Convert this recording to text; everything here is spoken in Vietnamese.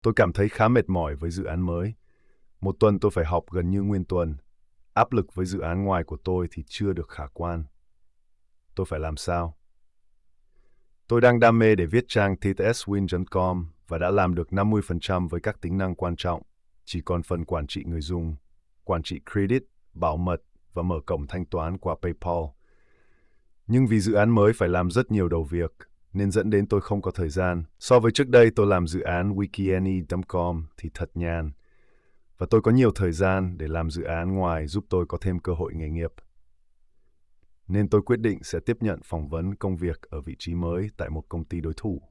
Tôi cảm thấy khá mệt mỏi với dự án mới. Một tuần tôi phải học gần như nguyên tuần. Áp lực với dự án ngoài của tôi thì chưa được khả quan. Tôi phải làm sao? Tôi đang đam mê để viết trang ttswin.com và đã làm được 50% với các tính năng quan trọng. Chỉ còn phần quản trị người dùng, quản trị credit, bảo mật và mở cổng thanh toán qua PayPal. Nhưng vì dự án mới phải làm rất nhiều đầu việc, nên dẫn đến tôi không có thời gian. So với trước đây tôi làm dự án wikiany.com thì thật nhàn. Và tôi có nhiều thời gian để làm dự án ngoài giúp tôi có thêm cơ hội nghề nghiệp. Nên tôi quyết định sẽ tiếp nhận phỏng vấn công việc ở vị trí mới tại một công ty đối thủ.